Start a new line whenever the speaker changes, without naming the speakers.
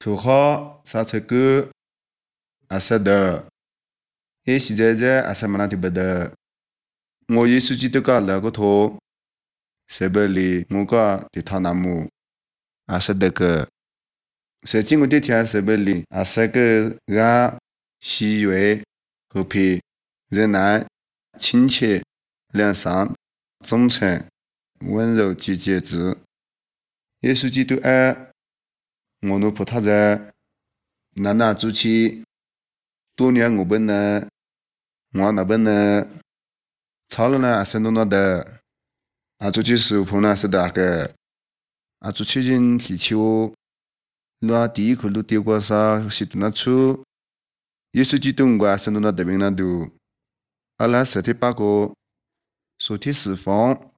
头好啥才够，阿啥的，现在阿啥么那的不得，我耶稣基督个那个头，谁不里我个的他那么，阿啥的个，谁经过的天谁不里，阿啥个爱、喜悦、和平、忍耐、亲切、良善、忠诚、温柔及节制。耶稣基督爱我努葡萄在，那主起，多年我本呢，我那本呢，超了呢是弄的，啊主起手碰呢是大个，啊主起人提起我，那第一个路丢过啥是都那出，耶稣基督我是弄那得病那都，阿拉身体八个，身体释放。